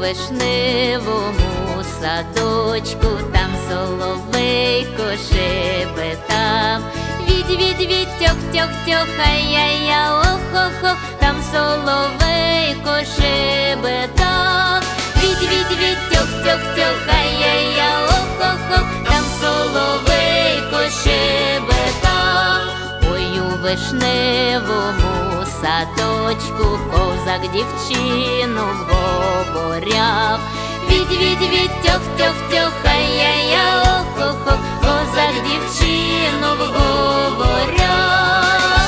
вишневому садочку, там соловейко шепетав. Відь, тьох-тьох-тьох, ай-яй-я, ох-ох-ох, там соловейко шепетав. Відь, тьох-тьох-тьох, ай-яй-я, ох-ох-ох, там соловейко шепетав. Ой, у вишневому садочку козак дівчину вговоряв. Відь, тьох-тьох-тьох, ай-яй-я, ох-ох-ох, козак дівчину вговоряв.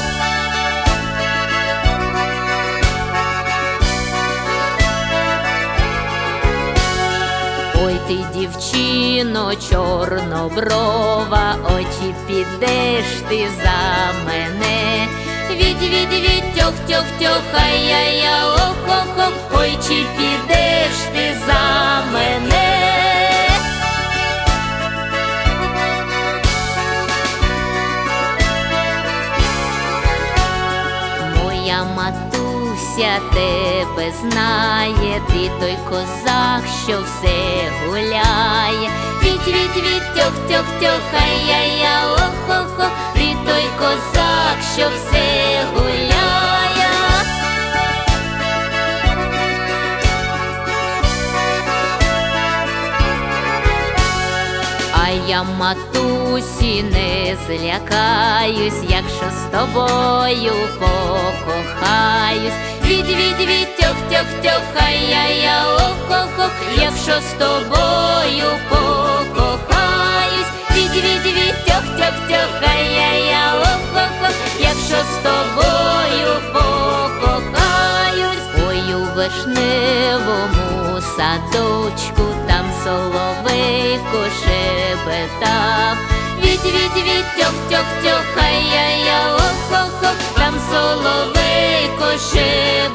Ой ти, дівчино, чорноброва, очі підеш ти за мене. Відь, тьох-тьох-тьох, ай-яй-я, ох-ох-ох, ой, чи підеш ти за мене. Моя матуся тебе знає, ти той козак, що все гуляє. Відь, тьох-тьох-тьох, ай-яй-я, ох-ох-ох, ти той козак, що все гуляє. А я, матусі, не злякаюсь, якщо з тобою покохаюсь. Відь, тьох-тьох-тьох, ай-яй-я, ох-ох-ох, якщо з тобою покохаюсь. Відь, тьох-тьох-тьох, ай-яй-я, ох-ох-ох, якщо з тобою покохаюсь. Ой, у вишневому садочку, там соловейко шепетав. Відь, тьох-тьох-тьох, ай-яй-я, ох-ох-ох, там соловейко шепетав.